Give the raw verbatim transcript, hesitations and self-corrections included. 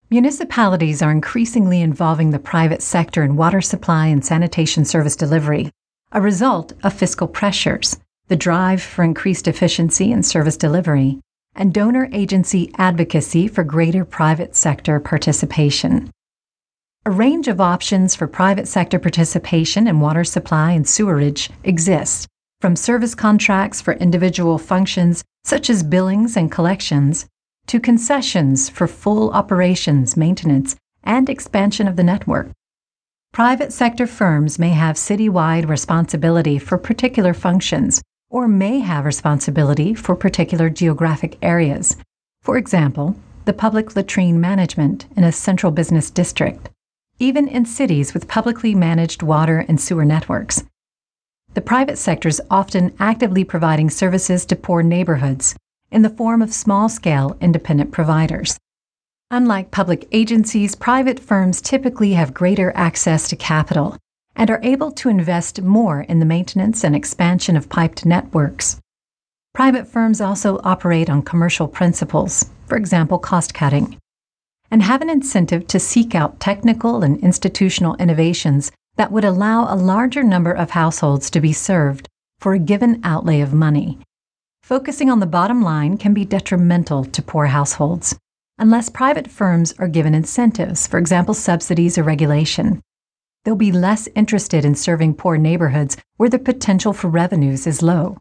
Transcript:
Municipalities are increasingly involving the private sector in water supply and sanitation service delivery, a result of fiscal pressures, the drive for increased efficiency in service delivery, and donor agency advocacy for greater private sector participation. A range of options for private sector participation in water supply and sewerage exists, from service contracts for individual functions such as billings and collections, to concessions for full operations, maintenance, and expansion of the network. Private sector firms may have citywide responsibility for particular functions or may have responsibility for particular geographic areas. For example, the public latrine management in a central business district, even in cities with publicly managed water and sewer networks. The private sector is often actively providing services to poor neighborhoods in the form of small-scale independent providers. Unlike public agencies, private firms typically have greater access to capital and are able to invest more in the maintenance and expansion of piped networks. Private firms also operate on commercial principles, for example, cost-cutting, and have an incentive to seek out technical and institutional innovations that would allow a larger number of households to be served for a given outlay of money. Focusing on the bottom line can be detrimental to poor households, unless private firms are given incentives, for example, subsidies or regulation. They'll be less interested in serving poor neighborhoods where the potential for revenues is low.